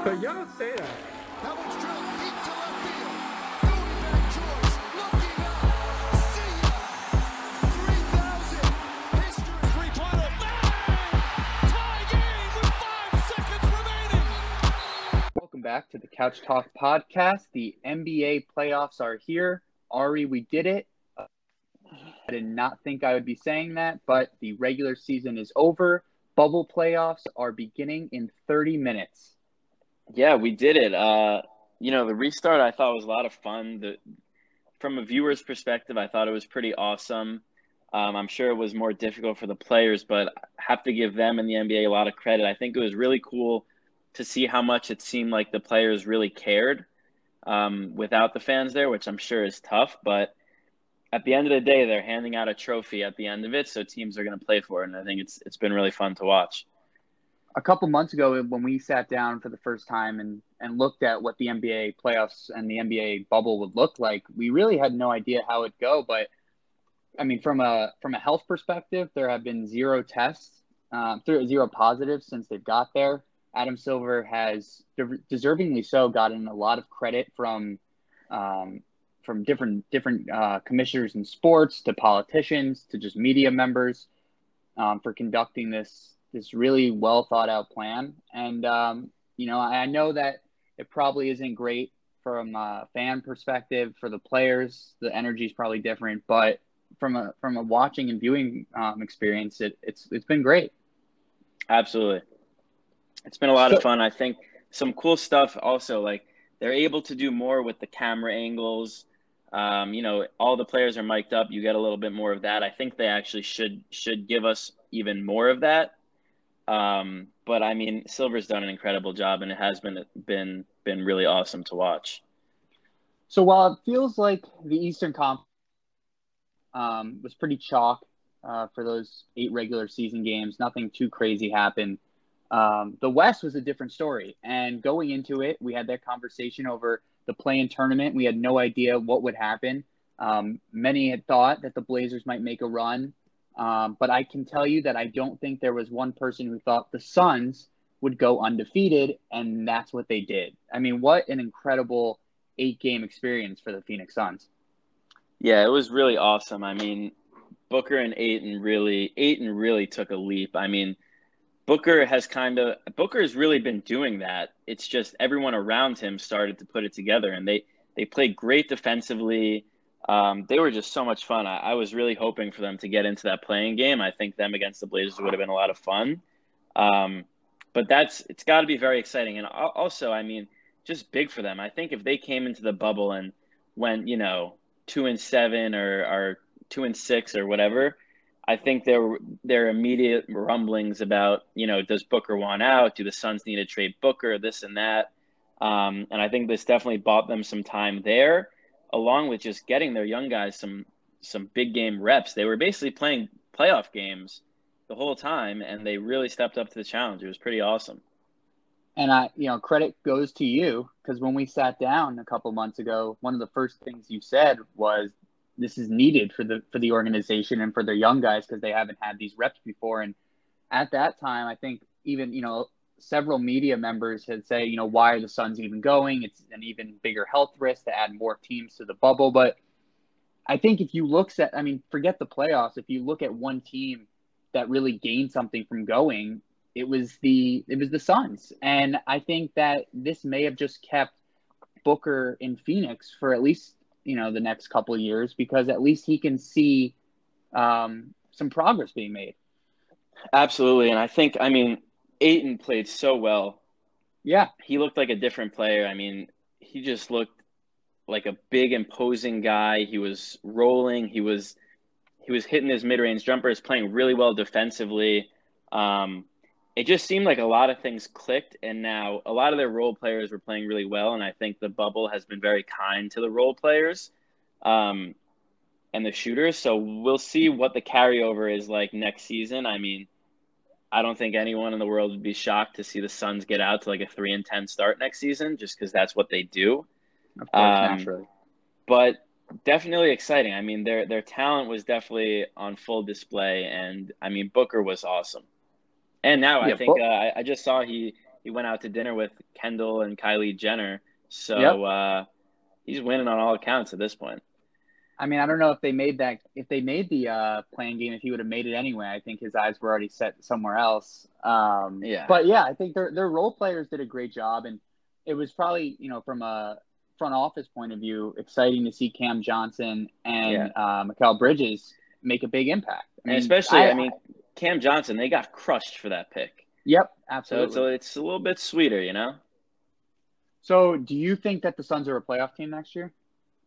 But you don't say that. That one's drilled deep to left field. Going back towards, looking up. See ya. 3,000. History. Three-pointer. Bang! Tie game with 5 seconds remaining. Welcome back to the Couch Talk podcast. The NBA playoffs are here. Ari, we did it. I did not think I would be saying that, but the regular season is over. Bubble playoffs are beginning in 30 minutes. Yeah, we did it. The restart I thought was a lot of fun. From a viewer's perspective, I thought it was pretty awesome. I'm sure it was more difficult for the players, but I have to give them and the NBA a lot of credit. I think it was really cool to see how much it seemed like the players really cared without the fans there, which I'm sure is tough. But at the end of the day, they're handing out a trophy at the end of it, so teams are going to play for it, and I think it's been really fun to watch. A couple months ago, when we sat down for the first time and looked at what the NBA playoffs and the NBA bubble would look like, we really had no idea how it'd go. But I mean, from a health perspective, there have been zero tests, zero positives since they've got there. Adam Silver has deservingly so gotten a lot of credit from different commissioners in sports to politicians to just media members for conducting this really well thought out plan. And, I know that it probably isn't great from a fan perspective for the players. The energy is probably different, but from a watching and viewing experience, it's been great. Absolutely. It's been a lot of fun. I think some cool stuff also, like they're able to do more with the camera angles. All the players are mic'd up. You get a little bit more of that. I think they actually should give us even more of that. But I mean, Silver's done an incredible job, and it has been really awesome to watch. So while it feels like the Eastern Conference was pretty chalk for those 8 regular season games, nothing too crazy happened. The West was a different story, and going into it, we had that conversation over the play-in tournament. We had no idea what would happen. Many had thought that the Blazers might make a run. But I can tell you that I don't think there was one person who thought the Suns would go undefeated, and that's what they did. I mean, what an incredible 8-game experience for the Phoenix Suns. Yeah, it was really awesome. I mean, Booker and Ayton really took a leap. I mean, Booker has really been doing that. It's just everyone around him started to put it together, and they played great defensively. They were just so much fun. I was really hoping for them to get into that playing game. I think them against the Blazers would have been a lot of fun. But it's got to be very exciting. And also, I mean, just big for them. I think if they came into the bubble and went, 2-7 or 2-6 or whatever, I think there are immediate rumblings about, does Booker want out? Do the Suns need to trade Booker? This and that. And I think this definitely bought them some time there, along with just getting their young guys some big game reps. They were basically playing playoff games the whole time, and they really stepped up to the challenge. It was pretty awesome. And credit goes to you, because when we sat down a couple months ago, one of the first things you said was this is needed for the organization and for their young guys because they haven't had these reps before. And at that time, I think even, several media members had said, why are the Suns even going? It's an even bigger health risk to add more teams to the bubble. But I think if you forget the playoffs. If you look at one team that really gained something from going, it was the Suns. And I think that this may have just kept Booker in Phoenix for at least, the next couple of years, because at least he can see some progress being made. Absolutely. And I think, Ayton played so well. Yeah. He looked like a different player. I mean, he just looked like a big, imposing guy. He was rolling. He was hitting his mid-range jumpers, playing really well defensively. It just seemed like a lot of things clicked, and now a lot of their role players were playing really well, and I think the bubble has been very kind to the role players and the shooters. So we'll see what the carryover is like next season. I mean, I don't think anyone in the world would be shocked to see the Suns get out to like a 3-10 start next season, just because that's what they do. Of course, naturally. But definitely exciting. I mean, their talent was definitely on full display, and I mean, Booker was awesome. And now I think I just saw he he went out to dinner with Kendall and Kylie Jenner. So Yep. He's winning on all accounts at this point. I mean, I don't know if they made the playing game, if he would have made it anyway. I think his eyes were already set somewhere else. Yeah. But yeah, I think their role players did a great job, and it was probably, from a front office point of view, exciting to see Cam Johnson and Mikal Bridges make a big impact. And especially, Cam Johnson, they got crushed for that pick. Yep, absolutely. So it's a little bit sweeter, you know? So do you think that the Suns are a playoff team next year?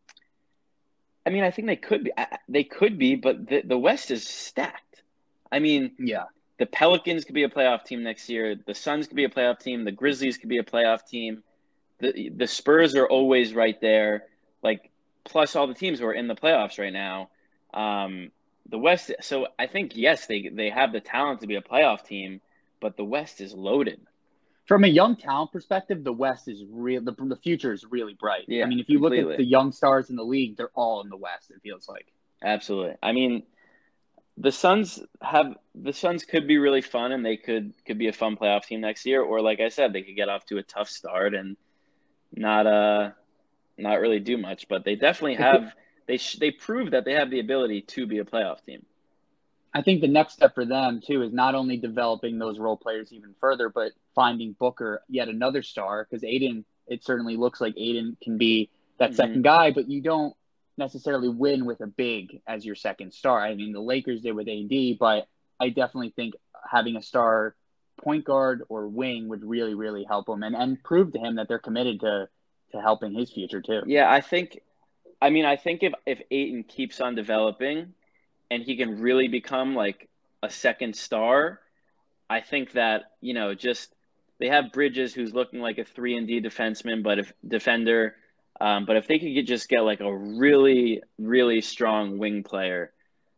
I mean, I think they could be. They could be, but the West is stacked. I mean, Yeah. the Pelicans could be a playoff team next year. The Suns could be a playoff team. The Grizzlies could be a playoff team. The Spurs are always right there. Like, plus all the teams who are in the playoffs right now. The West. So I think, yes, they have the talent to be a playoff team, but the West is loaded. From a young talent perspective, the West is real. The future is really bright. Yeah, I mean, if you look completely. at the young stars in the league, they're all in the West, it feels like. Absolutely. I mean, the Suns could be really fun, and they could be a fun playoff team next year. Or, like I said, they could get off to a tough start and not really do much. But they definitely have. They prove that they have the ability to be a playoff team. I think the next step for them, too, is not only developing those role players even further, but finding Booker yet another star. Because Aiden, it certainly looks like Aiden can be that second guy, but you don't necessarily win with a big as your second star. I mean, the Lakers did with AD, but I definitely think having a star point guard or wing would really, really help him and prove to him that they're committed to helping his future, too. Yeah, I think if Ayton keeps on developing and he can really become like a second star, I think that, just they have Bridges, who's looking like a 3-and-D defenseman, but if they could just get like a really, really strong wing player.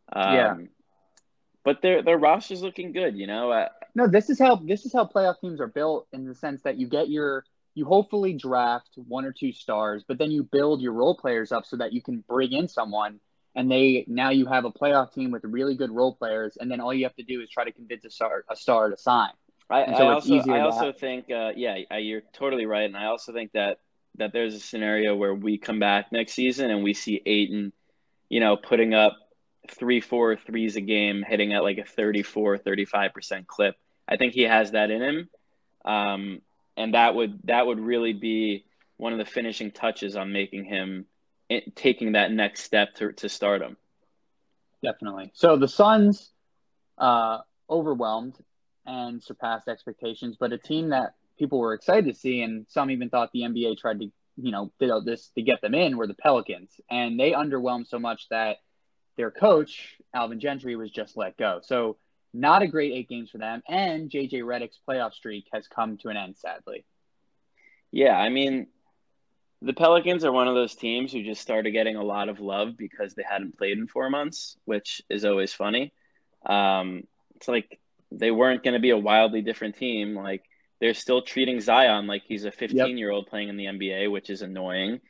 But their roster's looking good, No, this is how playoff teams are built, in the sense that you hopefully draft one or two stars, but then you build your role players up so that you can bring in someone, and now you have a playoff team with really good role players, and then all you have to do is try to convince a star to sign. I also think you're totally right, and I also think that there's a scenario where we come back next season and we see Ayton, putting up 3-4 threes a game, hitting at like a 34-35% clip. I think he has that in him. And that would really be one of the finishing touches on making him taking that next step to stardom. Definitely. So the Suns overwhelmed and surpassed expectations, but a team that people were excited to see, and some even thought the NBA tried to, build this to get them in, were the Pelicans. And they underwhelmed so much that their coach, Alvin Gentry, was just let go. So not a great 8 games for them, and JJ Redick's playoff streak has come to an end, sadly. Yeah, I mean, the Pelicans are one of those teams who just started getting a lot of love because they hadn't played in 4 months, which is always funny. It's like they weren't going to be a wildly different team. Like, they're still treating Zion like he's a 15-year-old playing in the NBA, which is annoying.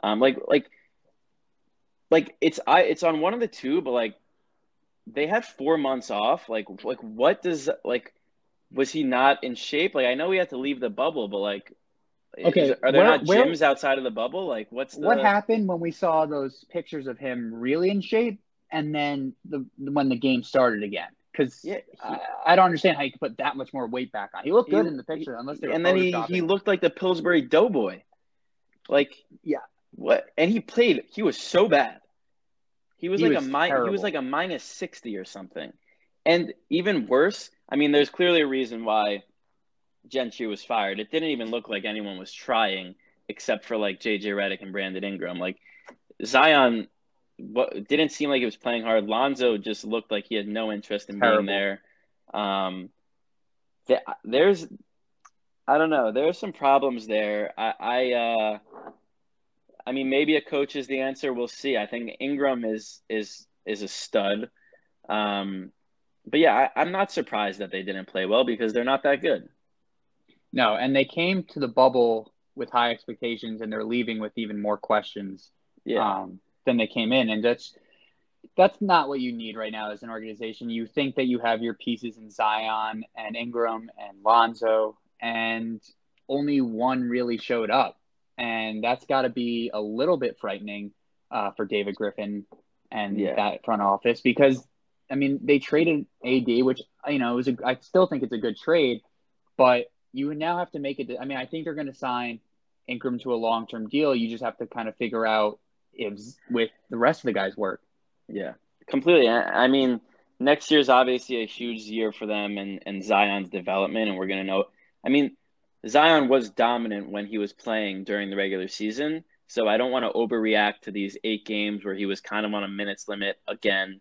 It's on one of the two, but like, they had 4 months off. Was he not in shape? Like, I know he had to leave the bubble, but like, are there not gyms outside of the bubble? Like, what happened when we saw those pictures of him really in shape, and then when the game started again? Because I don't understand how you could put that much more weight back on. He looked good in the picture, unless they were photoshopping. He looked like the Pillsbury Doughboy. Like, yeah, what? And he was so bad. He was like a minus 60 or something. And even worse, I mean, there's clearly a reason why Gentry was fired. It didn't even look like anyone was trying, except for like JJ Redick and Brandon Ingram. Like, Zion didn't seem like he was playing hard. Lonzo just looked like he had no interest in being there. I don't know. There's some problems there. I mean, maybe a coach is the answer. We'll see. I think Ingram is a stud. But yeah, I'm not surprised that they didn't play well, because they're not that good. No, and they came to the bubble with high expectations, and they're leaving with even more questions than they came in. And that's not what you need right now as an organization. You think that you have your pieces in Zion and Ingram and Lonzo, and only one really showed up. And that's got to be a little bit frightening for David Griffin and Yeah. that front office because, I mean, they traded AD, which, I still think it's a good trade, but you now have to make it. I mean, I think they're going to sign Ingram to a long-term deal. You just have to kind of figure out if with the rest of the guys' work. Yeah, completely. I mean, next year's obviously a huge year for them and Zion's development, and we're going to know. I mean, Zion was dominant when he was playing during the regular season, so I don't want to overreact to these 8 games where he was kind of on a minutes limit again.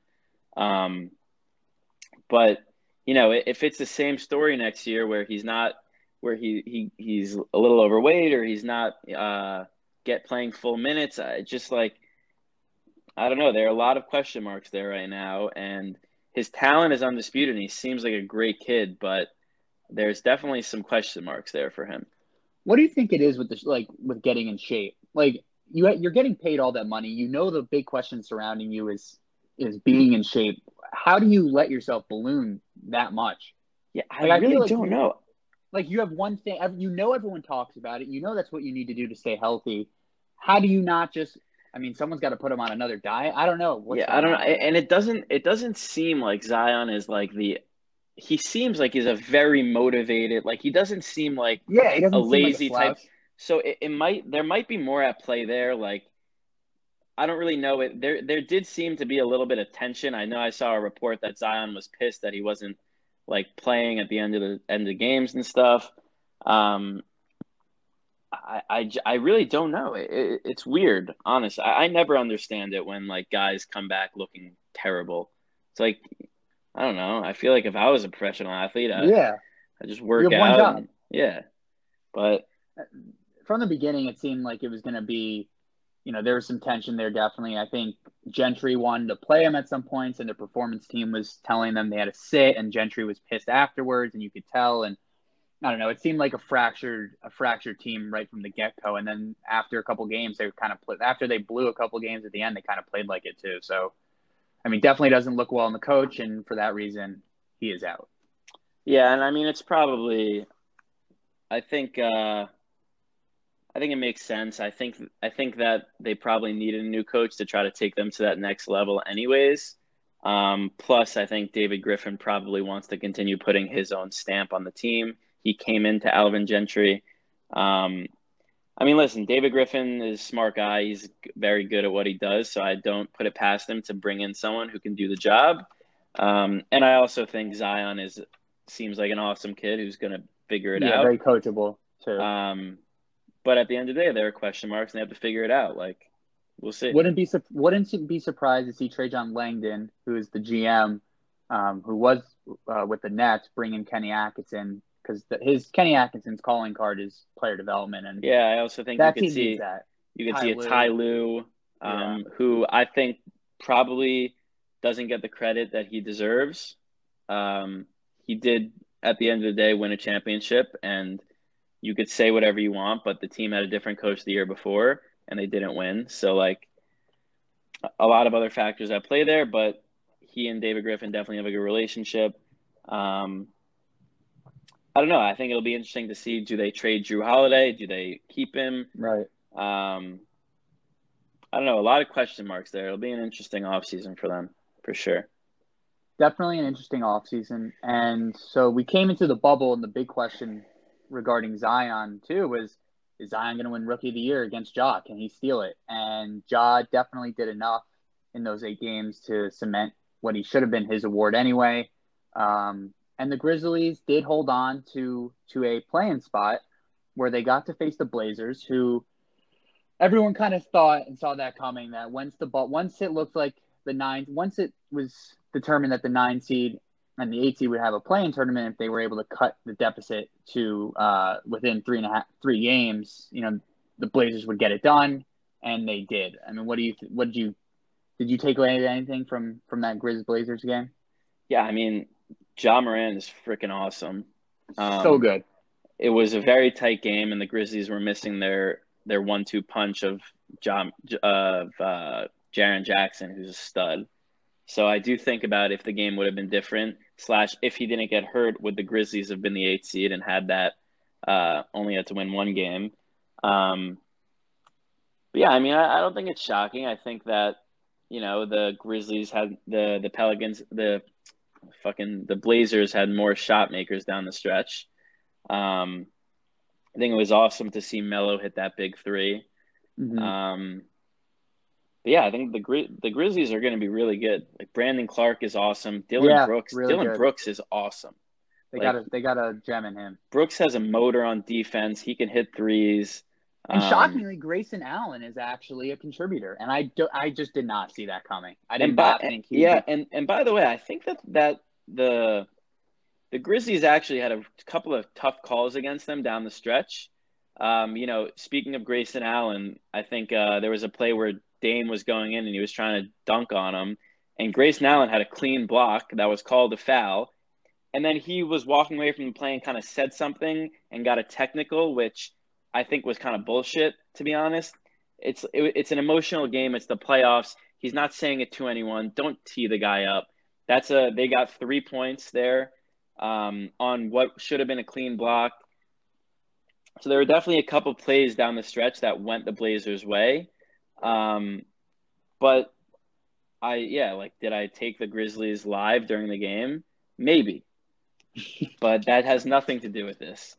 But if it's the same story next year where he's not, where he's a little overweight or he's not playing full minutes, just like. I don't know. There are a lot of question marks there right now, and his talent is undisputed, and he seems like a great kid, but there's definitely some question marks there for him. What do you think it is with with getting in shape? Like you're getting paid all that money. The big question surrounding you is being in shape. How do you let yourself balloon that much? Yeah, I really don't know. Like you have one thing, everyone talks about it. That's what you need to do to stay healthy. How do you not just? I mean, someone's got to put him on another diet. I don't know. I don't know. And it doesn't seem like Zion is like he seems like he's a very motivated, like he doesn't seem like he doesn't a seem lazy like a type. So there might be more at play there. Like, I don't really know it. There did seem to be a little bit of tension. I know I saw a report that Zion was pissed that he wasn't like playing at the end of the games and stuff. I really don't know. It's weird, honestly. I never understand it when like guys come back looking terrible. It's like, I don't know. I feel like if I was a professional athlete, I just work you have out. One job. Yeah, but from the beginning, it seemed like it was going to be, there was some tension there. Definitely, I think Gentry wanted to play him at some points, and the performance team was telling them they had to sit, and Gentry was pissed afterwards, and you could tell. And I don't know. It seemed like a fractured team right from the get-go. And then after a couple games, they kind of played. After they blew a couple games at the end, they kind of played like it too. So, I mean, definitely doesn't look well in the coach, and for that reason, he is out. Yeah, and I mean, it's probably. I think it makes sense. I think that they probably needed a new coach to try to take them to that next level, anyways. Plus, I think David Griffin probably wants to continue putting his own stamp on the team. He came into Alvin Gentry. I mean, listen, David Griffin is a smart guy. He's very good at what he does, so I don't put it past him to bring in someone who can do the job. And I also think Zion seems like an awesome kid who's going to figure it out. Yeah, very coachable too. But at the end of the day, there are question marks, and they have to figure it out. Like, we'll see. Wouldn't be surprised to see Trajan Langdon, who is the GM, who was with the Nets, bring in Kenny Atkinson. Because Kenny Atkinson's calling card is player development, and yeah, I also think you could see a Ty Lue, who I think probably doesn't get the credit that he deserves. He did at the end of the day win a championship, and you could say whatever you want, but the team had a different coach the year before, and they didn't win. So like a lot of other factors at play there, but he and David Griffin definitely have a good relationship. I don't know. I think it'll be interesting to see, do they trade Drew Holiday? Do they keep him? Right. I don't know. A lot of question marks there. It'll be an interesting offseason for them, for sure. Definitely an interesting offseason. And so we came into the bubble, and the big question regarding Zion, too, was, is Zion going to win Rookie of the Year against Ja? Can he steal it? And Ja definitely did enough in those 8 games to cement what he should have been his award anyway. And the Grizzlies did hold on to a play-in spot where they got to face the Blazers, who everyone kind of thought and saw that coming, that once it looked like once it was determined that the 9 seed and the 8 seed would have a play-in tournament, if they were able to cut the deficit to within 3 games, the Blazers would get it done, and they did. I mean, did you take away anything from that Grizz Blazers game? Yeah, I mean, Ja Morant is freaking awesome. So good. It was a very tight game, and the Grizzlies were missing their 1-2 punch of Jaren Jackson, who's a stud. So I do think about if the game would have been different, / if he didn't get hurt, would the Grizzlies have been the 8 seed and had that only had to win one game. But yeah, I mean, I don't think it's shocking. I think that, the Grizzlies had the Pelicans, the Blazers had more shot makers down the stretch. I think it was awesome to see Melo hit that big three. Mm-hmm. But yeah, I think the Grizzlies are going to be really good. Like Brandon Clark is awesome. Dylan Brooks is awesome. They got a gem in him. Brooks has a motor on defense. He can hit threes. And shockingly, Grayson Allen is actually a contributor, and I just did not see that coming. I did not think he. Yeah, and by the way, I think that the Grizzlies actually had a couple of tough calls against them down the stretch. Speaking of Grayson Allen, I think there was a play where Dame was going in and he was trying to dunk on him, and Grayson Allen had a clean block that was called a foul, and then he was walking away from the play and kind of said something and got a technical, which I think was kind of bullshit, to be honest. It's an emotional game. It's the playoffs. He's not saying it to anyone. Don't tee the guy up. They got 3 points there on what should have been a clean block. So there were definitely a couple plays down the stretch that went the Blazers' way. But did I take the Grizzlies live during the game? Maybe. But that has nothing to do with this.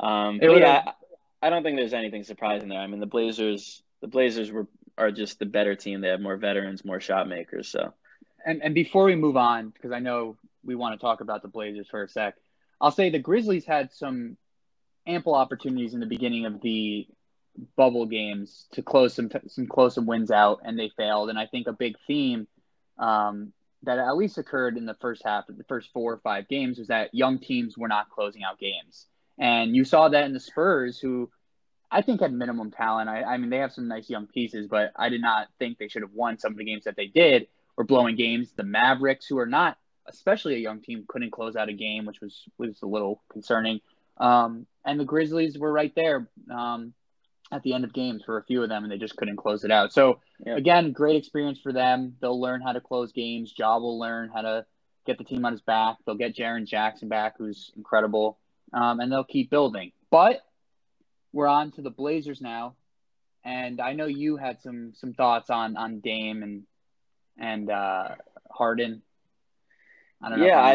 I don't think there's anything surprising there. I mean, the Blazers are just the better team. They have more veterans, more shot makers. So, and before we move on, because I know we want to talk about the Blazers for a sec, I'll say the Grizzlies had some ample opportunities in the beginning of the bubble games to close some wins out, and they failed. And I think a big theme that at least occurred in the first half of the first 4 or 5 games was that young teams were not closing out games. And you saw that in the Spurs, who I think had minimum talent. I mean, they have some nice young pieces, but I did not think they should have won some of the games that they did, or blowing games. The Mavericks, who are not especially a young team, couldn't close out a game, which was a little concerning. And the Grizzlies were right there at the end of games for a few of them, and they just couldn't close it out. So, Again, great experience for them. They'll learn how to close games. Ja will learn how to get the team on his back. They'll get Jaren Jackson back, who's incredible. And they'll keep building. But we're on to the Blazers now, and I know you had some thoughts on Dame and Harden. I don't know. Yeah,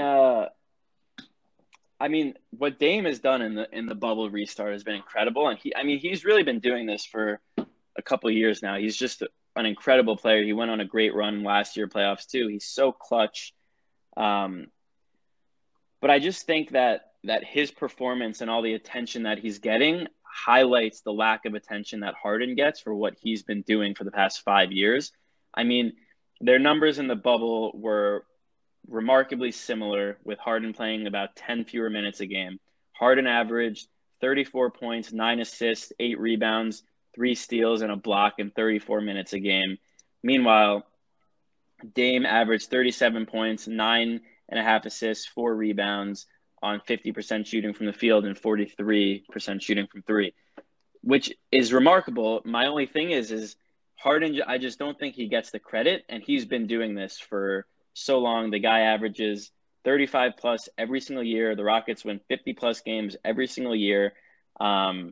I mean, what Dame has done in the bubble restart has been incredible, and he's really been doing this for a couple of years now. He's just an incredible player. He went on a great run last year playoffs too. He's so clutch. But I just think that his performance and all the attention that he's getting highlights the lack of attention that Harden gets for what he's been doing for the past 5 years. I mean, their numbers in the bubble were remarkably similar, with Harden playing about 10 fewer minutes a game. Harden averaged 34 points, 9 assists, 8 rebounds, 3 steals, and a block in 34 minutes a game. Meanwhile, Dame averaged 37 points, 9.5 assists, 4 rebounds, on 50% shooting from the field and 43% shooting from 3, which is remarkable. My only thing is Harden, I just don't think he gets the credit, and he's been doing this for so long. The guy averages 35 plus every single year. The Rockets win 50 plus games every single year. And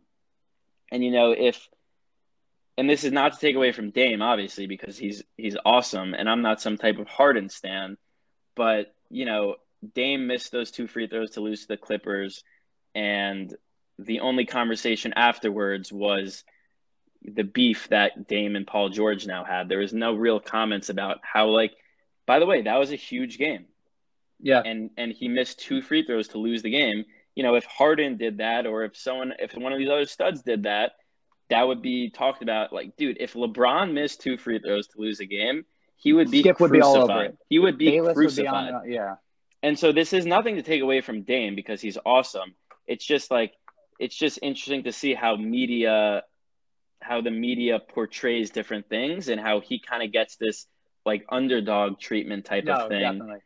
this is not to take away from Dame, obviously, because he's awesome, and I'm not some type of Harden stan, but Dame missed those 2 free throws to lose to the Clippers, and the only conversation afterwards was the beef that Dame and Paul George now had. There was no real comments about how, by the way, that was a huge game. Yeah. And he missed 2 free throws to lose the game. If Harden did that, or if one of these other studs did that, that would be talked about. Dude, if LeBron missed 2 free throws to lose a game, he would be Skip crucified. Would be all over it. He would be Bayless crucified. Would be on, And so this is nothing to take away from Dame, because he's awesome. It's just interesting to see how the media portrays different things, and how he kind of gets this underdog treatment type of thing. Definitely.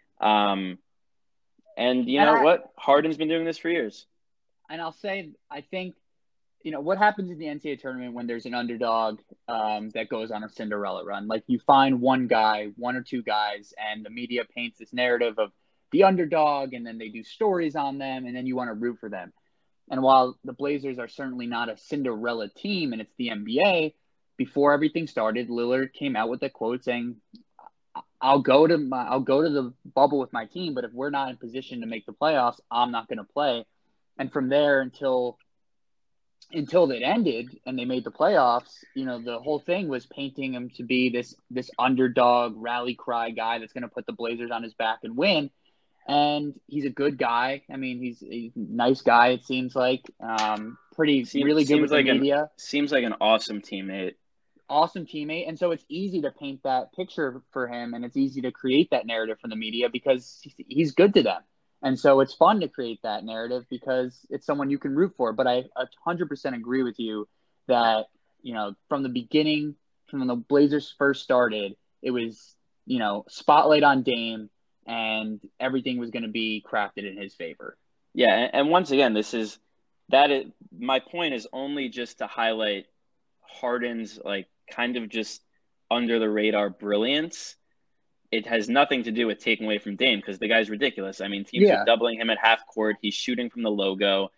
And you know what? Harden's been doing this for years. And I'll say, I think, what happens in the NCAA tournament when there's an underdog that goes on a Cinderella run? You find one or two guys, and the media paints this narrative of the underdog, and then they do stories on them, and then you want to root for them. And while the Blazers are certainly not a Cinderella team and it's the NBA, before everything started, Lillard came out with a quote saying, I'll go to the bubble with my team, but if we're not in position to make the playoffs, I'm not going to play. And from there until it ended and they made the playoffs, the whole thing was painting him to be this underdog rally cry guy that's going to put the Blazers on his back and win. And he's a good guy. I mean, he's a nice guy, it seems like. Really good with the media. Seems like an awesome teammate. Awesome teammate. And so it's easy to paint that picture for him, and it's easy to create that narrative from the media because he's good to them. And so it's fun to create that narrative because it's someone you can root for. But I 100% agree with you that, from the beginning, from when the Blazers first started, it was, spotlight on Dame, and everything was going to be crafted in his favor. Yeah, and once again, my point is only just to highlight Harden's kind of just under the radar brilliance. It has nothing to do with taking away from Dame because the guy's ridiculous. I mean, teams are doubling him at half court. He's shooting from the logo.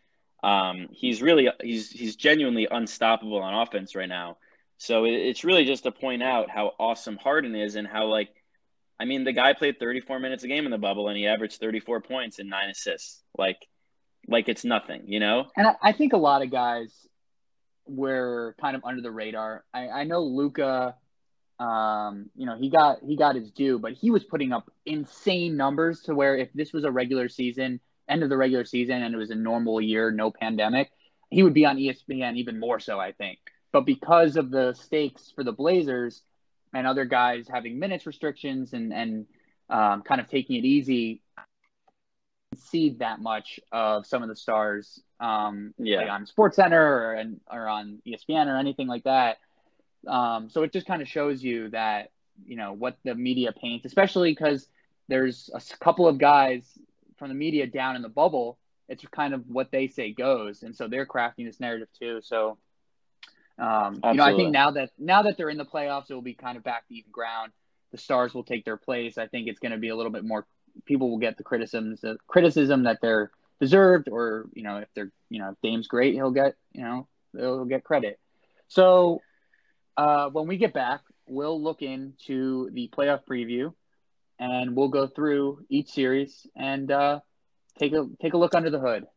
He's genuinely unstoppable on offense right now. So it's really just to point out how awesome Harden is and how the guy played 34 minutes a game in the bubble and he averaged 34 points and 9 assists. Like it's nothing, And I think a lot of guys were kind of under the radar. I know Luka, he got his due, but he was putting up insane numbers to where if this was a end of the regular season, and it was a normal year, no pandemic, he would be on ESPN even more so, I think. But because of the stakes for the Blazers and other guys having minutes restrictions and kind of taking it easy, see that much of some of the stars on SportsCenter or on ESPN or anything like that. So it just kind of shows you that, what the media paints, especially because there's a couple of guys from the media down in the bubble. It's kind of what they say goes. And so they're crafting this narrative too. So, I think now that they're in the playoffs, it will be kind of back to even ground. The stars will take their place. I think it's going to be a little bit more, people will get the criticism that they're deserved, or, if they're, if Dame's great, he'll get credit. So, when we get back, we'll look into the playoff preview, and we'll go through each series and take a look under the hood.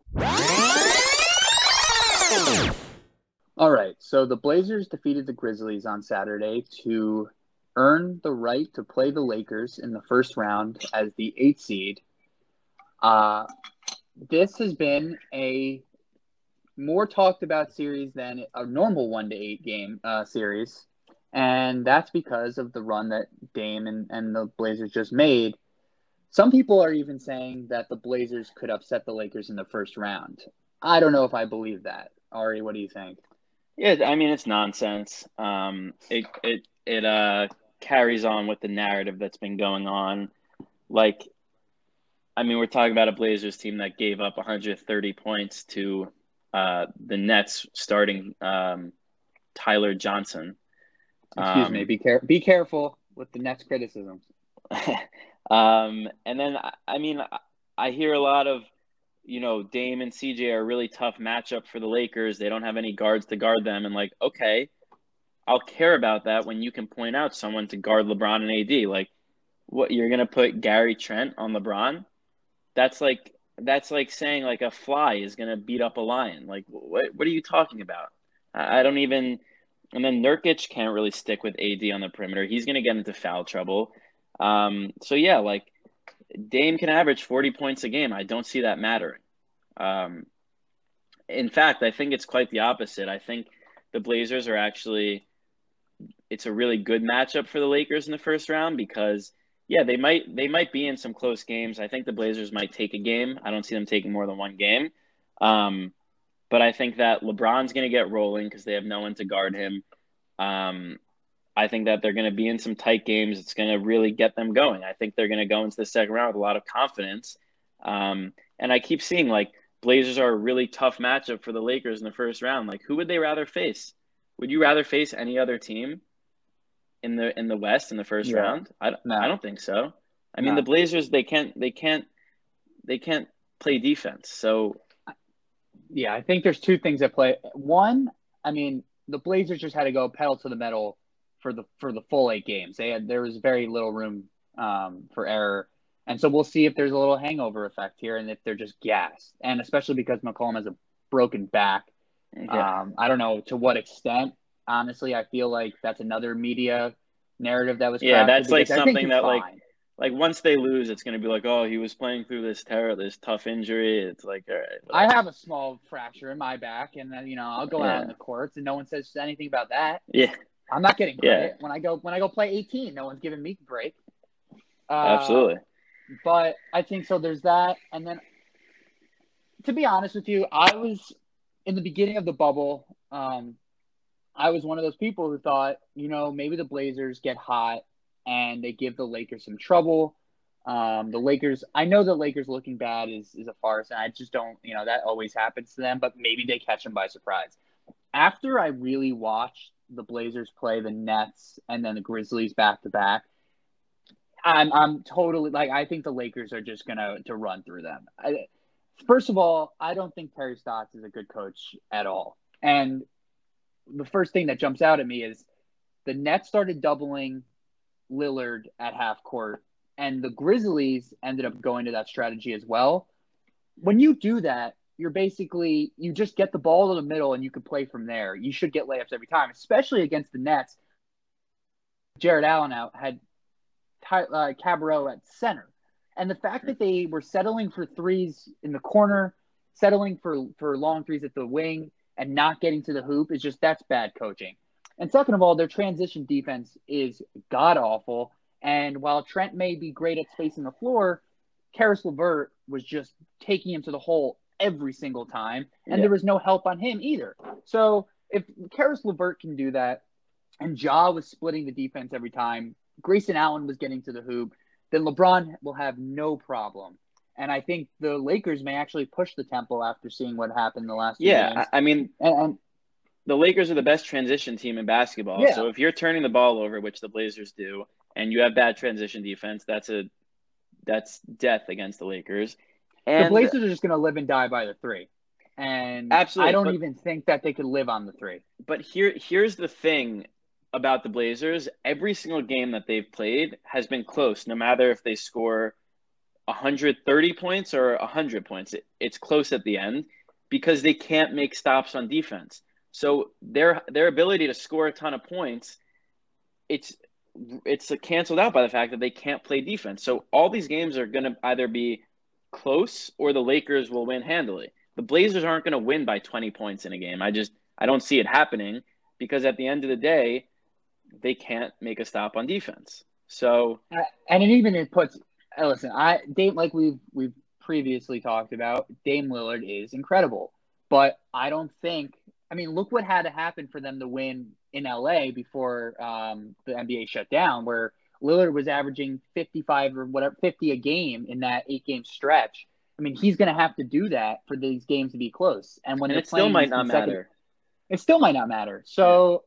All right, so the Blazers defeated the Grizzlies on Saturday to earn the right to play the Lakers in the first round as the 8th seed. This has been a more talked about series than a normal 1-8 game series. And that's because of the run that Dame and the Blazers just made. Some people are even saying that the Blazers could upset the Lakers in the first round. I don't know if I believe that. Ari, what do you think? Yeah, I mean, it's nonsense. It carries on with the narrative that's been going on. We're talking about a Blazers team that gave up 130 points to the Nets starting Tyler Johnson. Excuse me. Be careful with the Nets criticisms. And then, I hear a lot of, Dame and CJ are a really tough matchup for the Lakers. They don't have any guards to guard them. And okay, I'll care about that when you can point out someone to guard LeBron and AD. What, you're going to put Gary Trent on LeBron? That's like saying a fly is going to beat up a lion. What are you talking about? I don't even. And then Nurkic can't really stick with AD on the perimeter. He's going to get into foul trouble. Dame can average 40 points a game. I don't see that mattering. In fact, I think it's quite the opposite. I think the Blazers are actually – it's a really good matchup for the Lakers in the first round because, they might be in some close games. I think the Blazers might take a game. I don't see them taking more than one game. But I think that LeBron's going to get rolling because they have no one to guard him. I think that they're going to be in some tight games. It's going to really get them going. I think they're going to go into the second round with a lot of confidence. And I keep seeing Blazers are a really tough matchup for the Lakers in the first round. Who would they rather face? Would you rather face any other team in the West in the first round? I don't think so. I mean, the Blazers, they can't play defense. So Yeah, I think there's two things at play. One, I mean, the Blazers just had to go pedal to the metal for the full 8 games. There was very little room for error, and so we'll see if there's a little hangover effect here, and if they're just gassed, and especially because McCollum has a broken back. Yeah. I don't know to what extent. Honestly, I feel like that's another media narrative that was Yeah, crafted that's like because I think something he's that fine. like once they lose, it's gonna be like, oh, he was playing through this tough injury. It's like, all right, I whatever. have a small fracture in my back, and then I'll go out on Yeah, the courts, and no one says anything about that. yeah, I'm not getting yeah, credit when I go play 18. No one's giving me a break. Uh, absolutely. but I think so. There's that, and then to be honest with you, I was in the beginning of the bubble. I was one of those people who thought, maybe the Blazers get hot and they give the Lakers some trouble. The Lakers, I know the Lakers looking bad is a farce, and I just don't, that always happens to them, but maybe they catch them by surprise. After I really watched the Blazers play the Nets and then the Grizzlies back to back, I'm totally like I think the Lakers are just gonna to run through them. First of all, I don't think Terry Stotts is a good coach at all, and the first thing that jumps out at me is the Nets started doubling Lillard at half court, and the Grizzlies ended up going to that strategy as well. When you do that, you just get the ball to the middle and you can play from there. You should get layups every time, especially against the Nets. Jared Allen out had Cabarrot at center, and the fact that they were settling for threes in the corner, settling for long threes at the wing, and not getting to the hoop is just that's bad coaching. And second of all, their transition defense is god awful. And while Trent may be great at spacing the floor, Karis LeVert was just taking him to the hole every single time, and Yeah, there was no help on him either. So if Karis LeVert can do that, and Ja was splitting the defense every time, Grayson Allen was getting to the hoop, then LeBron will have no problem. And I think the Lakers may actually push the tempo after seeing what happened the last two yeah. games. I mean, And the Lakers are the best transition team in basketball. yeah, So if you're turning the ball over, which the Blazers do, and you have bad transition defense, that's death against the Lakers. the And Blazers are just going to live and die by the three. And I absolutely, don't even think that they could live on the three. but here's the thing about the Blazers. Every single game that they've played has been close, no matter if they score 130 points or 100 points. It's close at the end because they can't make stops on defense. So their ability to score a ton of points, it's canceled out by the fact that they can't play defense. So all these games are going to either be close or the Lakers will win handily. The Blazers aren't going to win by 20 points in a game. I don't see it happening because at the end of the day, they can't make a stop on defense. So And it puts listen, Dame, like we've previously talked about, Dame Lillard is incredible. But I don't think look what had to happen for them to win in LA before the NBA shut down, where Lillard was averaging 55 or whatever 50 a game in that 8 game stretch. He's going to have to do that for these games to be close. And when and they're it still playing might these not consecutive, matter. it still might not matter. Yeah. So,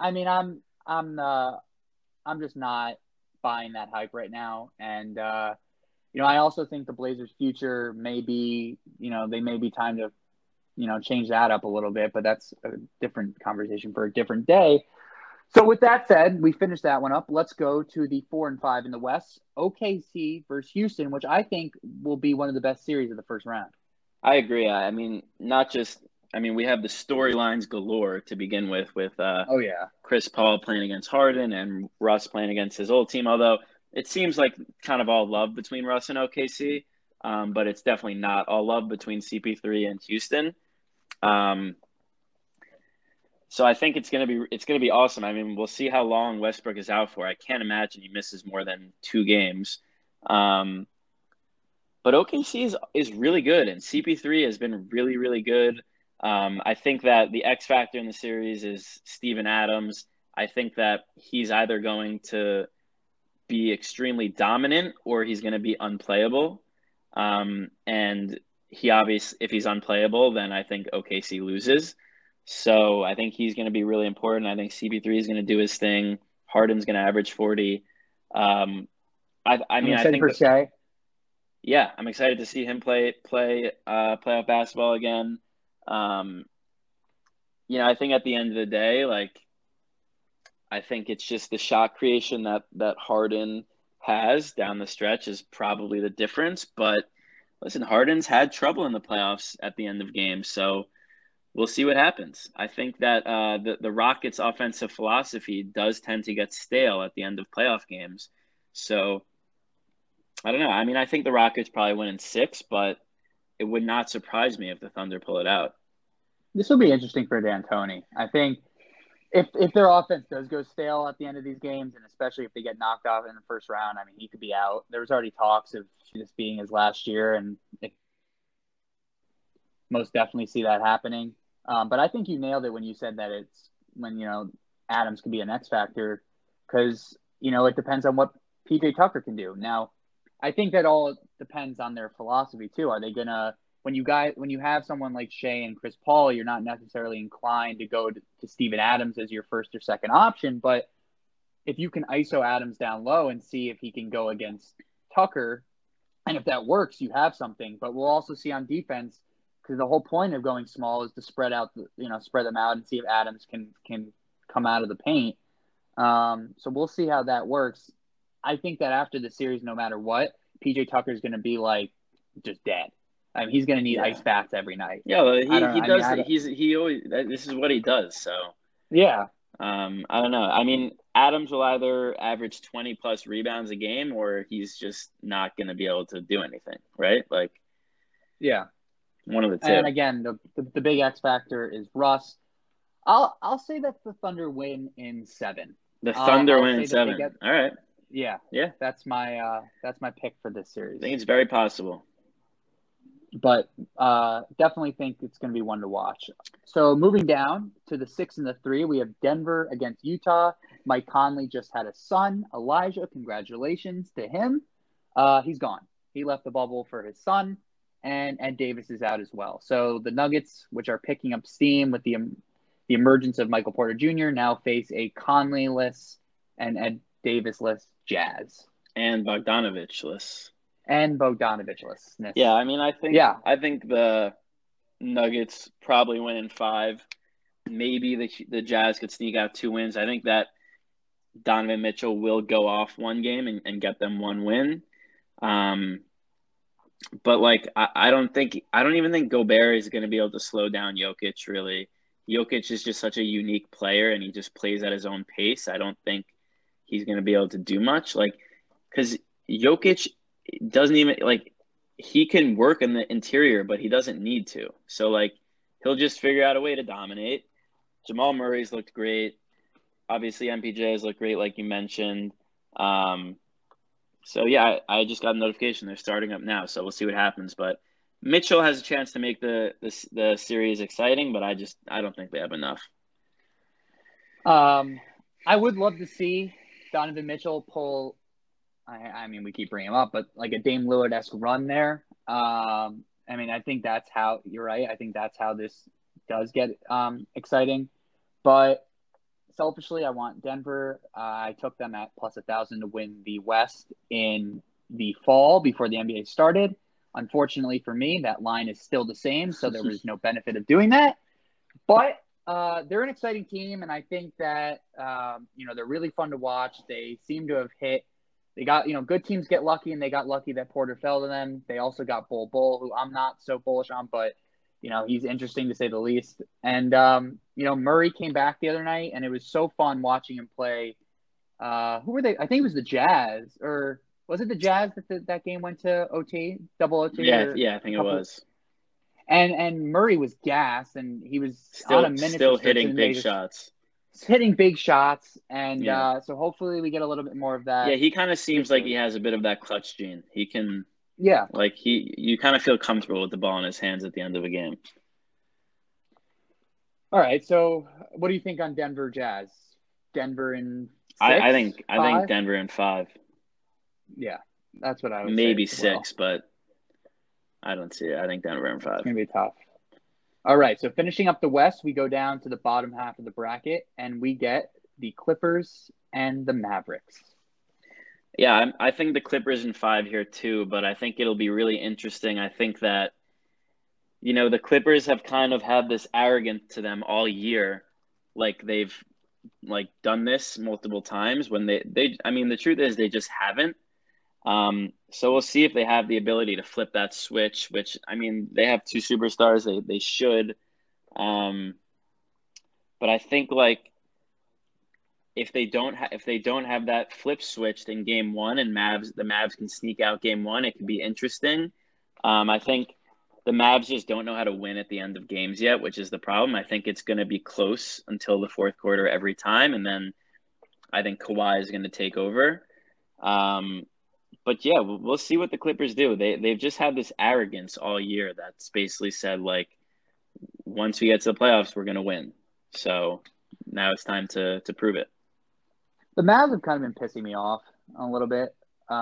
I'm just not buying that hype right now. And I also think the Blazers' future may be, they may be time to, change that up a little bit, but that's a different conversation for a different day. So with that said, we finished that one up. Let's go to the 4 and 5 in the West. OKC versus Houston, which I think will be one of the best series of the first round. I agree. We have the storylines galore to begin with Oh yeah. Chris Paul playing against Harden and Russ playing against his old team, although it seems like kind of all love between Russ and OKC, but it's definitely not all love between CP3 and Houston. So I think it's gonna be awesome. We'll see how long Westbrook is out for. I can't imagine he misses more than 2 games. But OKC is really good, and CP3 has been really, really good. I think that the X factor in the series is Steven Adams. I think that he's either going to be extremely dominant or he's going to be unplayable. And if he's unplayable, then I think OKC loses. So I think he's going to be really important. I think CP3 is going to do his thing. Harden's going to average 40. I'm I excited think for Shai. yeah, I'm excited to see him play playoff basketball again. Um, I think at the end of the day, like, I think it's just the shot creation that Harden has down the stretch is probably the difference. But listen, Harden's had trouble in the playoffs at the end of games, so we'll see what happens. I think that the Rockets' offensive philosophy does tend to get stale at the end of playoff games. So I don't know. I mean, I think the Rockets probably win in 6, but it would not surprise me if the Thunder pull it out. This will be interesting for D'Antoni. I think if their offense does go stale at the end of these games, and especially if they get knocked off in the first round, I mean, he could be out. There was already talks of this being his last year, and most definitely see that happening. But I think you nailed it when you said that it's when, Adams can be an X factor because, it depends on what PJ Tucker can do. Now, I think that all depends on their philosophy too. Are they going to, when you have someone like Shea and Chris Paul, you're not necessarily inclined to go to Steven Adams as your first or second option. But if you can ISO Adams down low and see if he can go against Tucker, and if that works, you have something. But we'll also see on defense, because the whole point of going small is to spread them out and see if Adams can come out of the paint. So we'll see how that works. I think that after the series, no matter what, PJ Tucker is going to be like just dead. I mean, he's going to need ice baths every night. Yeah, well, he does. He always. This is what he does. So yeah. I don't know. I mean, Adams will either average 20 plus rebounds a game, or he's just not going to be able to do anything, right? Like, yeah, one of the two. And again, the big X factor is Russ. I'll say that the Thunder win in 7. The Thunder win in 7. All right. Yeah. That's my pick for this series. I think it's very possible. But definitely think it's going to be one to watch. So moving down to the 6 and the 3, we have Denver against Utah. Mike Conley just had a son, Elijah. Congratulations to him. He's gone. He left the bubble for his son, and Ed Davis is out as well. So the Nuggets, which are picking up steam with the emergence of Michael Porter Jr., now face a Conley-less and Ed Davis-less Jazz. And Bogdanovich-less. Yeah, I mean, I think the Nuggets probably win in 5. Maybe the Jazz could sneak out 2 wins. I think that Donovan Mitchell will go off one game and get them 1 win. But like I don't even think Gobert is going to be able to slow down Jokic. Really, Jokic is just such a unique player, and he just plays at his own pace. I don't think he's going to be able to do much. Like, because Jokic doesn't even he can work in the interior, but he doesn't need to. So like he'll just figure out a way to dominate. Jamal Murray's looked great. Obviously MPJ has looked great, like you mentioned. So yeah, I just got a notification they're starting up now, so we'll see what happens. But Mitchell has a chance to make the series exciting, but I don't think they have enough. I would love to see Donovan Mitchell pull. I mean, we keep bringing him up, but like a Dame Lillard-esque run there. I mean, I think that's how you're right. I think that's how this does get exciting. But selfishly, I want Denver. I took them at plus 1,000 to win the West in the fall before the NBA started. Unfortunately for me, that line is still the same, so there was no benefit of doing that. But they're an exciting team, and I think that they're really fun to watch. They seem to have hit. They got, good teams get lucky, and they got lucky that Porter fell to them. They also got Bol Bol, who I'm not so bullish on, but, he's interesting to say the least. And, Murray came back the other night, and it was so fun watching him play. Who were they? I think it was the Jazz, or was it the Jazz that game went to OT, double OT? Yeah, I think it was. And Murray was gassed, and he was on a minute still hitting big shots. Hitting big shots, and so hopefully we get a little bit more of that. Yeah, he kind of seems like he has a bit of that clutch gene. He can, you kind of feel comfortable with the ball in his hands at the end of a game. All right, so what do you think on Denver Jazz? Denver in 6? I think Denver in 5. Yeah, that's what I would maybe say. 6, but I don't see it. I think Denver in 5. It's gonna be tough. All right, so finishing up the West, we go down to the bottom half of the bracket, and we get the Clippers and the Mavericks. Yeah, I think the Clippers in 5 here too, but I think it'll be really interesting. I think that the Clippers have kind of had this arrogance to them all year. Like they've like done this multiple times when I mean, the truth is they just haven't. So we'll see if they have the ability to flip that switch, which, I mean, they have two superstars. They should. But I think like if they don't have that flip switched in game one and the Mavs can sneak out game one, it could be interesting. I think the Mavs just don't know how to win at the end of games yet, which is the problem. I think it's going to be close until the fourth quarter every time, and then I think Kawhi is going to take over. But yeah, we'll see what the Clippers do. They've just had this arrogance all year that's basically said, like, once we get to the playoffs, we're going to win. So now it's time to prove it. The Mavs have kind of been pissing me off a little bit.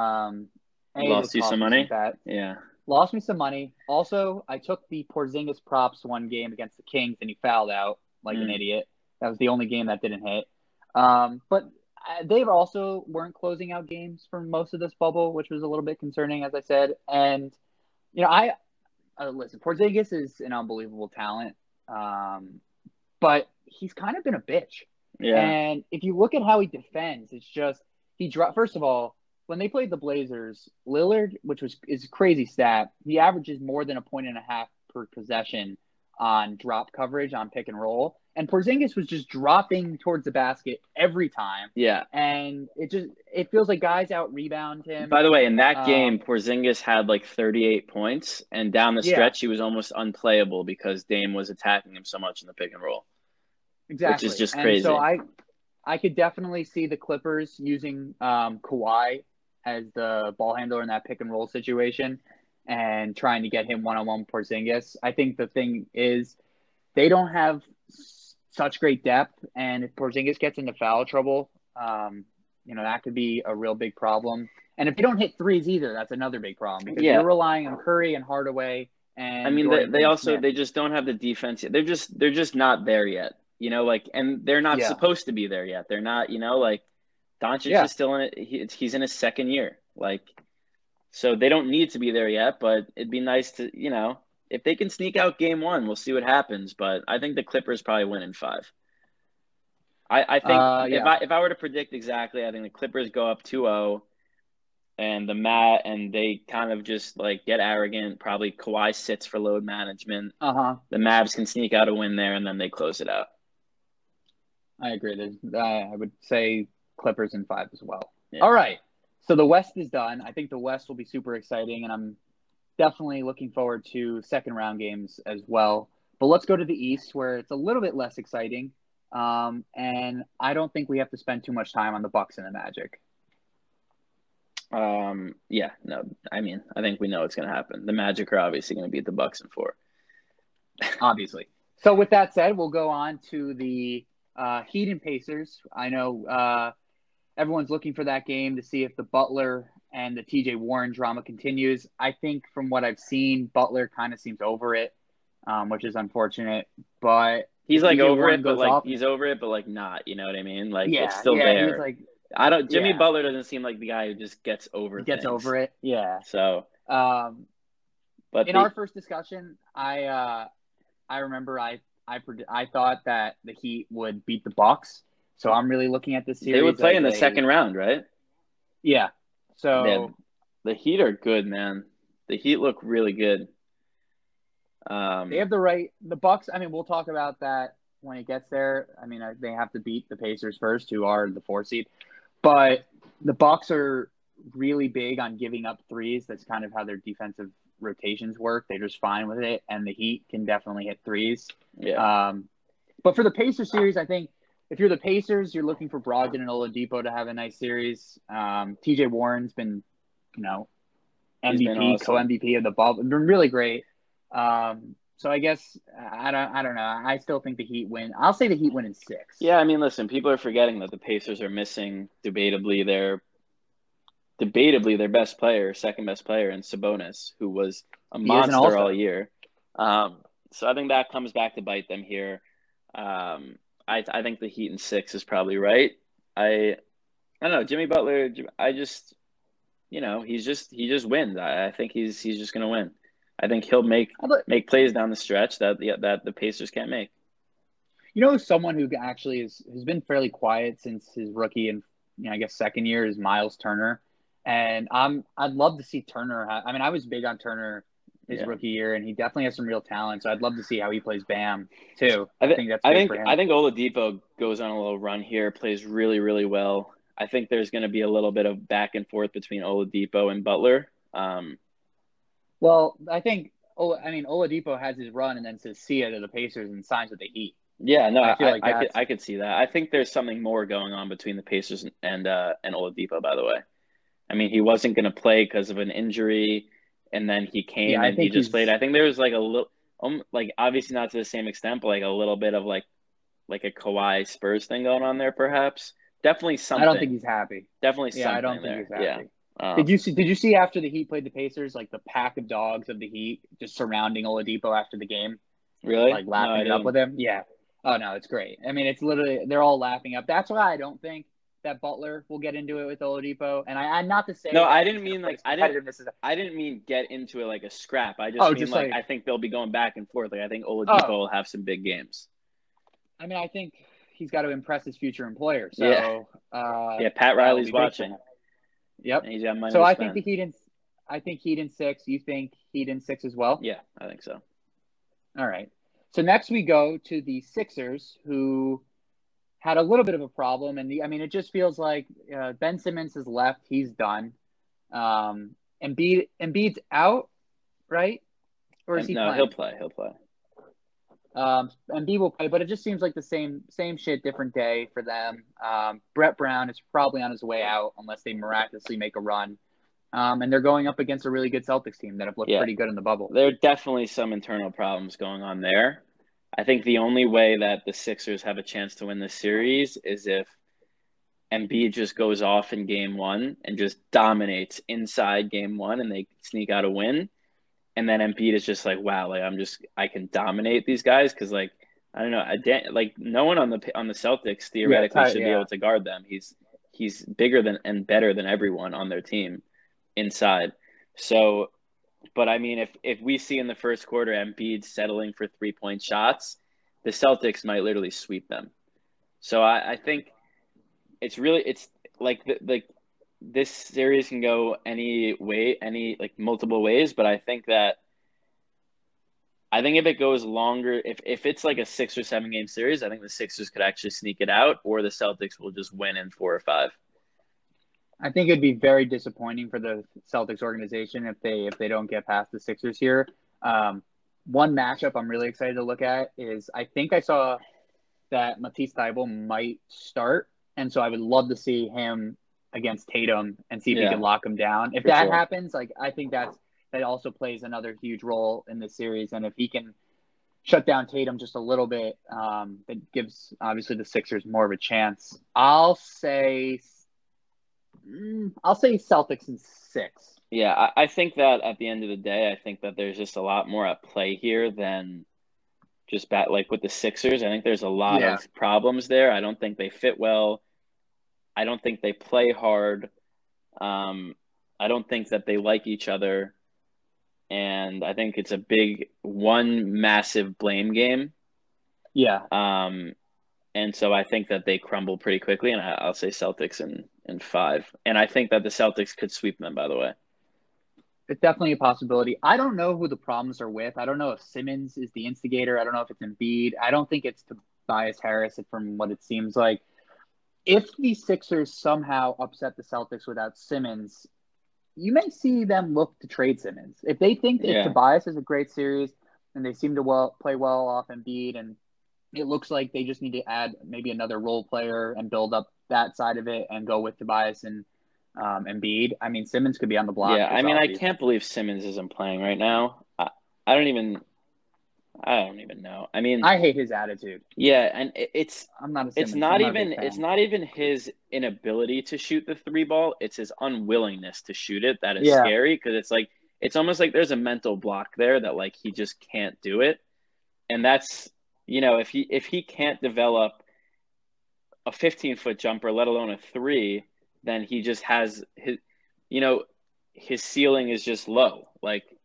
Lost you some money? Yeah. Lost me some money. Also, I took the Porzingis props one game against the Kings, and he fouled out like an idiot. That was the only game that didn't hit. But they also weren't closing out games for most of this bubble, which was a little bit concerning, as I said. And, I listen, Porzingis is an unbelievable talent, but he's kind of been a bitch. Yeah. And if you look at how he defends, it's just first of all, when they played the Blazers, Lillard, which is a crazy stat, he averages more than 1.5 points per possession on drop coverage on pick and roll. And Porzingis was just dropping towards the basket every time. Yeah. And it feels like guys out rebound him. By the way, in that game, Porzingis had like 38 points, and down the stretch, he was almost unplayable because Dame was attacking him so much in the pick and roll. Exactly. Which is just crazy. And so I could definitely see the Clippers using Kawhi as the ball handler in that pick and roll situation and trying to get him one-on-one Porzingis. I think the thing is they don't have such great depth, and if Porzingis gets into foul trouble, that could be a real big problem. And if they don't hit threes either, that's another big problem because you're relying on Curry and Hardaway. And I mean, they just don't have the defense yet. They're just not there yet. And they're not supposed to be there yet. They're not, Doncic is still in it. He's in his second year. So they don't need to be there yet, but it'd be nice to, if they can sneak out game one, we'll see what happens. But I think the Clippers probably win in 5. I think if I were to predict exactly, I think the Clippers go up 2-0 and they kind of just get arrogant. Probably Kawhi sits for load management. The Mavs can sneak out a win there and then they close it out. I agree. I would say Clippers in 5 as well. Yeah. All right. So the West is done. I think the West will be super exciting, and I'm definitely looking forward to second round games as well. But let's go to the East where it's a little bit less exciting. And I don't think we have to spend too much time on the Bucks and the Magic. Yeah, no, I mean, I think we know what's going to happen. The Magic are obviously going to beat the Bucks in 4. Obviously. So with that said, we'll go on to the Heat and Pacers. I know everyone's looking for that game to see if the Butler and the TJ Warren drama continues. I think from what I've seen, Butler kind of seems over it, which is unfortunate. But he's TJ over Warren it, but off, he's over it, but not. You know what I mean? It's still there. He's Jimmy Butler doesn't seem like the guy who just gets over it. Yeah. So, but in our first discussion, I remember I thought that the Heat would beat the Bucks. So I'm really looking at this series. They would play in the second round, right? Yeah. So the Heat are good, man. The Heat look really good. They have the Bucks. I mean, we'll talk about that when it gets there. I mean, they have to beat the Pacers first, who are the 4 seed. But the Bucks are really big on giving up threes. That's kind of how their defensive rotations work. They're just fine with it, and the Heat can definitely hit threes. Yeah. But for the Pacers series, I think if you're the Pacers, you're looking for Brogdon and Oladipo to have a nice series. TJ Warren's been, MVP, awesome. co-MVP of the bubble. Been really great. So I guess I don't know. I still think the Heat win. I'll say the Heat win in 6. Yeah, I mean, listen, people are forgetting that the Pacers are missing debatably their best player, second best player in Sabonis, who was a monster all year. So I think that comes back to bite them here. I think the Heat in 6 is probably right. I don't know. Jimmy Butler, he just wins. I think he's just going to win. I think he'll make I'd li- plays down the stretch that the Pacers can't make. You know, someone who actually has been fairly quiet since his rookie and I guess second year is Miles Turner, and I'd love to see Turner. I mean, I was big on Turner his Yeah. rookie year, and he definitely has some real talent. So I'd love to see how he plays Bam too. I think that's big for him. I think Oladipo goes on a little run here, plays really, really well. I think there's going to be a little bit of back and forth between Oladipo and Butler. Well, I think Oladipo has his run and then says see ya to the Pacers and signs with the Heat. Yeah, no, I feel like I could see that. I think there's something more going on between the Pacers and Oladipo, by the way. I mean, he wasn't going to play because of an injury, and then he came and he just played. I think there was like a little, like obviously not to the same extent, but like a little bit of like a Kawhi Spurs thing going on there, perhaps. Definitely something. I don't think he's happy. Definitely something. Yeah, I don't think he's happy. Yeah. Did you see after the Heat played the Pacers, like the pack of dogs of the Heat just surrounding Oladipo after the game? Really? Like laughing it up with him? Yeah. Oh, no, it's great. I mean, it's literally – they're all laughing up. That's why I don't think that Butler will get into it with Oladipo. And I'm not to say – No, I didn't mean like – I didn't mean get into it like a scrap. I just mean like I think they'll be going back and forth. Like I think Oladipo will have some big games. I mean, I think he's got to impress his future employer. So, Pat Riley's watching. Yep. And he's got money so to I spend. think Heat in 6. You think Heat in 6 as well? Yeah, I think so. All right. So next we go to the Sixers, who had a little bit of a problem. And it just feels like Ben Simmons has left. He's done. Embiid's out, right? Or is he playing? No, he'll play. He'll play. Embiid will play, but it just seems like the same shit, different day for them. Brett Brown is probably on his way out unless they miraculously make a run. And they're going up against a really good Celtics team that have looked pretty good in the bubble. There are definitely some internal problems going on there. I think the only way that the Sixers have a chance to win this series is if Embiid just goes off in game 1 and just dominates inside game 1 and they sneak out a win. And then Embiid is just like, wow, like I can dominate these guys because like I don't know, like no one on the Celtics theoretically should be able to guard them. He's bigger than and better than everyone on their team inside. So, but I mean, if we see in the first quarter Embiid settling for 3-point shots, the Celtics might literally sweep them. So I think it's like this series can go any way, multiple ways, but I think if it goes longer, if it's like a 6 or 7 game series, I think the Sixers could actually sneak it out, or the Celtics will just win in 4 or 5. I think it'd be very disappointing for the Celtics organization if they don't get past the Sixers here. One matchup I'm really excited to look at is I think I saw that Matisse Thybulle might start, and so I would love to see him against Tatum and see if he can lock him down. If that happens, like I think that also plays another huge role in this series, and if he can shut down Tatum just a little bit, that gives obviously the Sixers more of a chance. I'll say Celtics in 6. Yeah, I think that at the end of the day, I think that there's just a lot more at play here than just like with the Sixers. I think there's a lot of problems there. I don't think they fit well. I don't think they play hard. I don't think that they like each other. And I think it's one massive blame game. Yeah. And so I think that they crumble pretty quickly, and I'll say Celtics in 5. And I think that the Celtics could sweep them, by the way. It's definitely a possibility. I don't know who the problems are with. I don't know if Simmons is the instigator. I don't know if it's Embiid. I don't think it's Tobias Harris from what it seems like. If the Sixers somehow upset the Celtics without Simmons, you may see them look to trade Simmons. If they think if Tobias is a great series and they seem to play well off Embiid, and it looks like they just need to add maybe another role player and build up that side of it and go with Tobias and Embiid. I mean, Simmons could be on the block. Yeah, I mean, I can't believe Simmons isn't playing right now. I don't even know. I mean, I hate his attitude. Yeah, and it's not even his inability to shoot the 3 ball. It's his unwillingness to shoot it that is scary, because it's almost like there's a mental block there that like he just can't do it. And that's, if he can't develop a 15-foot jumper, let alone a 3, then he just has his ceiling is just low. Like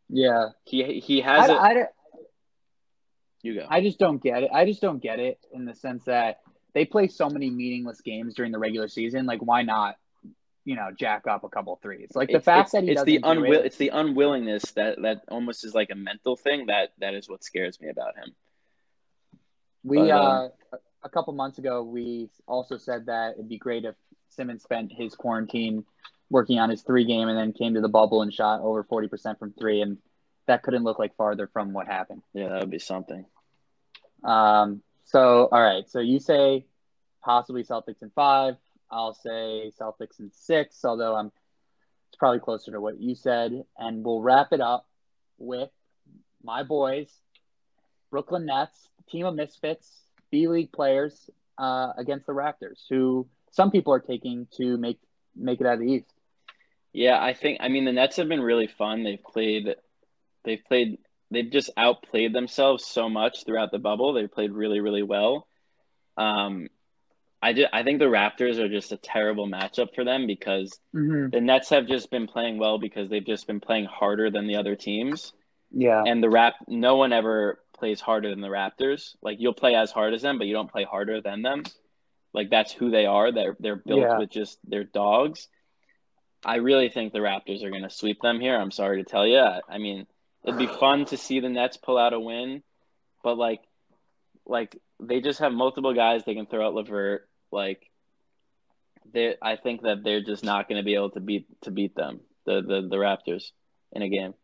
Yeah. He has it. I, You go. I just don't get it. I just don't get it in the sense that they play so many meaningless games during the regular season. Like, why not, jack up a couple threes? Like the fact that he doesn't do it. It's the unwillingness that almost is like a mental thing that is what scares me about him. We But a couple months ago, we also said that it'd be great if Simmons spent his quarantine working on his 3 game and then came to the bubble and shot over 40% from 3, and that couldn't look like farther from what happened. yeah, that would be something. So all right, so you say possibly Celtics in 5. I'll say Celtics in 6, although it's probably closer to what you said, and we'll wrap it up with my boys, Brooklyn Nets, team of misfits, B-League players against the Raptors, who some people are taking to make it out of the East. Yeah, I mean the Nets have been really fun. They've just outplayed themselves so much throughout the bubble. They've played really, really well. I think the Raptors are just a terrible matchup for them because the Nets have just been playing well because they've just been playing harder than the other teams. Yeah. And no one ever plays harder than the Raptors. Like you'll play as hard as them, but you don't play harder than them. Like that's who they are. They're built with just their dogs. I really think the Raptors are going to sweep them here. I'm sorry to tell you. I mean, it'd be fun to see the Nets pull out a win, but like they just have multiple guys they can throw at LeVert. Like I think that they're just not going to be able to beat them, the Raptors in a game.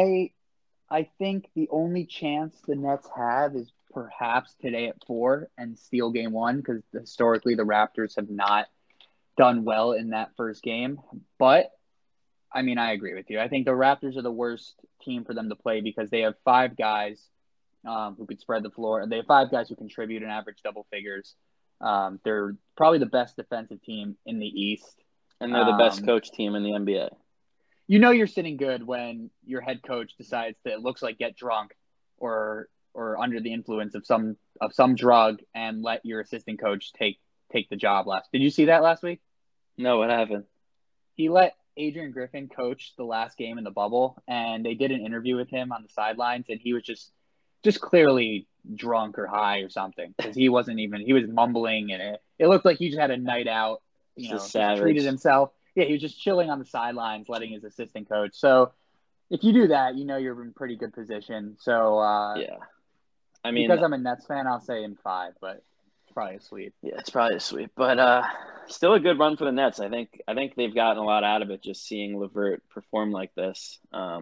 I think the only chance the Nets have is perhaps today at 4 and steal game 1 because historically the Raptors have not done well in that first game. But, I mean, I agree with you. I think the Raptors are the worst team for them to play because they have 5 guys who could spread the floor. They have 5 guys who contribute and average double figures. They're probably the best defensive team in the East. And they're the best coach team in the NBA. You know you're sitting good when your head coach decides to, it looks like, get drunk or under the influence of some drug and let your assistant coach take the job last. Did you see that last week? No, what happened? He let Adrian Griffin coach the last game in the bubble, and they did an interview with him on the sidelines, and he was just clearly drunk or high or something because he was mumbling, and it looked like he just had a night out, just treated himself. Yeah, he was just chilling on the sidelines, letting his assistant coach. So if you do that, you're in pretty good position. So yeah, I mean, because I'm a Nets fan, I'll say in 5, but it's probably a sweep. Yeah, it's probably a sweep, but still a good run for the Nets. I think they've gotten a lot out of it just seeing LeVert perform like this.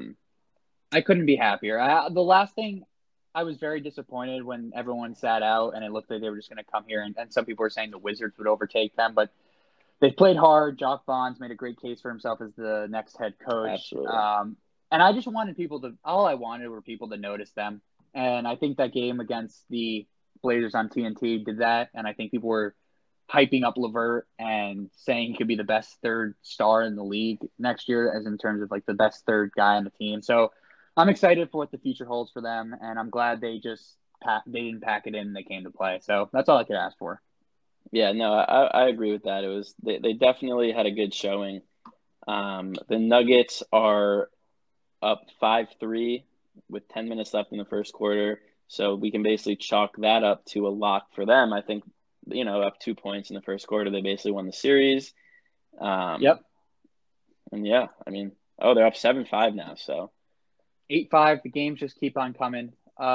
I couldn't be happier. The last thing, I was very disappointed when everyone sat out and it looked like they were just going to come here, and some people were saying the Wizards would overtake them, but they played hard. Jock Vaughns made a great case for himself as the next head coach. Absolutely. And I just wanted all I wanted were people to notice them. And I think that game against the Blazers on TNT did that. And I think people were hyping up LeVert and saying he could be the best third star in the league next year, as in terms of like the best third guy on the team. So I'm excited for what the future holds for them. And I'm glad they didn't pack it in and they came to play. So that's all I could ask for. Yeah, no, I agree with that. It was they definitely had a good showing. The Nuggets are up 5-3 with 10 minutes left in the first quarter, so we can basically chalk that up to a lock for them. I think up 2 points in the first quarter, they basically won the series. Yep. And yeah, I mean, they're up 7-5 now, so 8-5. The games just keep on coming.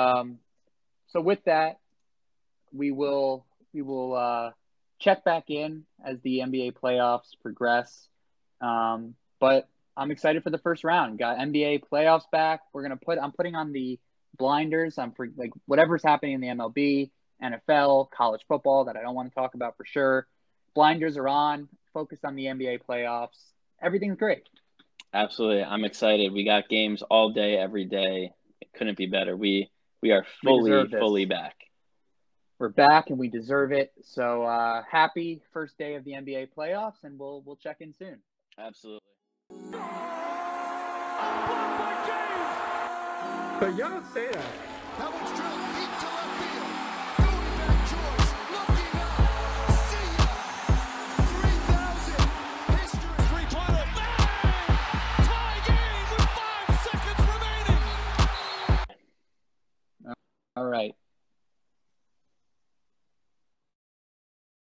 So with that, we will check back in as the NBA playoffs progress. But I'm excited for the first round. Got NBA playoffs back. I'm putting on the blinders. I'm for like whatever's happening in the MLB, NFL, college football that I don't want to talk about for sure. Blinders are on. Focused on the NBA playoffs. Everything's great. Absolutely. I'm excited. We got games all day, every day. It couldn't be better. We are fully back. We're back and we deserve it. So happy first day of the NBA playoffs, and we'll check in soon. Absolutely. But y'all don't say that.